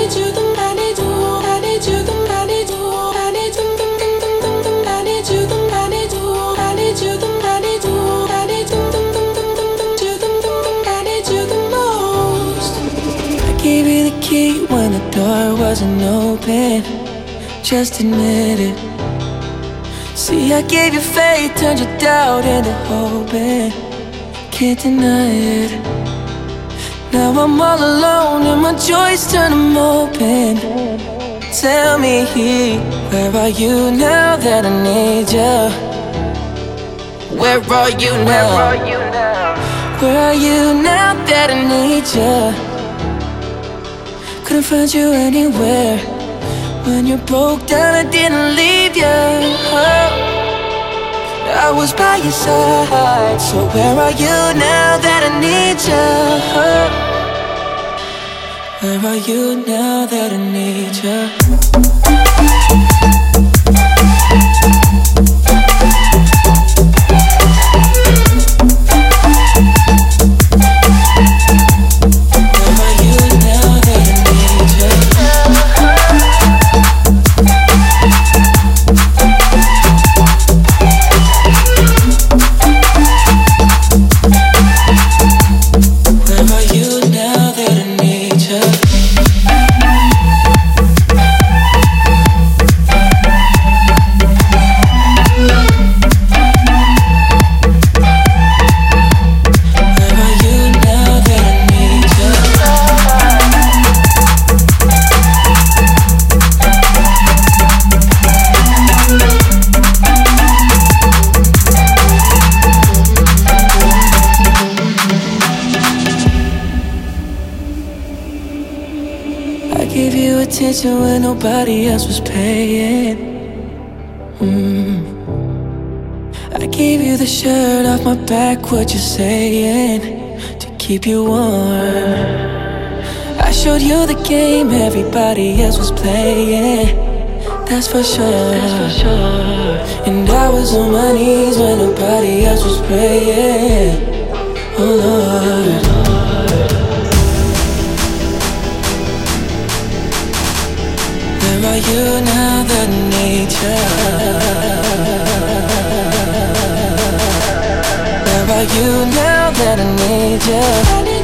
Gave you the key when the door wasn't open. Just admit it. See, I gave you faith, turned your doubt into hoping. Can't deny it. Now I'm all alone and my joys turn them open. Tell me, where are you now that I need you? Where are you now? Where are you now that I need you? Couldn't find you anywhere. When you broke down, I didn't leave you. I was by your side. So where are you now that I need you? Where are you now that I need you? I gave you attention when nobody else was paying. I gave you the shirt off my back, what you saying, to keep you warm. I showed you the game everybody else was playing. That's for sure. And I was on my knees when nobody else was praying. Oh Lord. Where are you now that I need you? Where are you now that I need you?